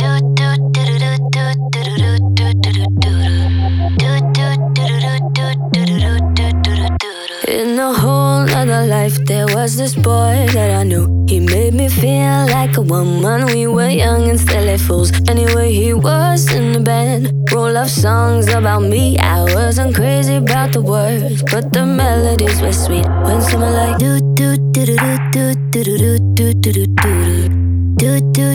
In a whole other life, there was this boy that I knew. He made me feel like a woman. We were young and silly fools. Anyway, he was in the band. Wrote love songs about me. I wasn't crazy about the words, but the melodies were sweet. When someone like do do do do do do do do do do do do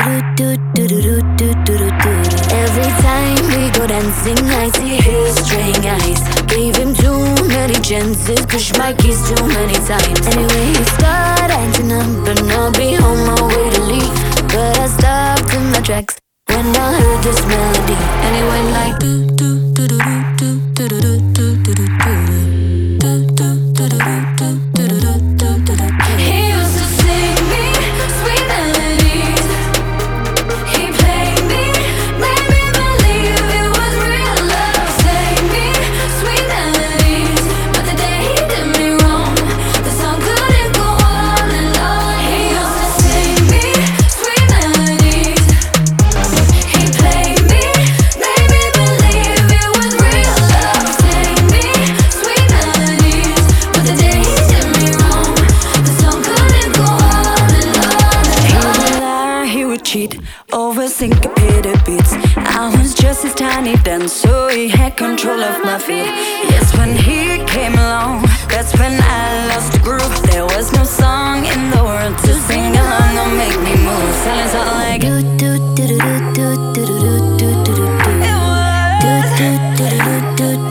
every time we go dancing, I see his straying eyes. Gave him too many chances, pushed my keys too many times. Anyway, he started acting up, and I'll be on my way to leave. But I stopped in my tracks when I heard this melody. And it went like do do do do do do do do do do do do. He used to sing me sweet melodies. He played me, made me believe it was real love. Sang me sweet melodies, but the day he did me wrong, the song couldn't go on and on. He used to sing me sweet melodies. He played me, made me believe it was real love. Sang me sweet melodies, but the day he did me wrong, the song couldn't go on and on. He would lie, he would cheat over syncopated beats. I was just his tiny dance, so he had control of my feet. Yes, when he came along, that's when I lost the groove. There was no song in the world to sing along or make me move. Silence all like do do do do do do do do do do do. It was do do do do do.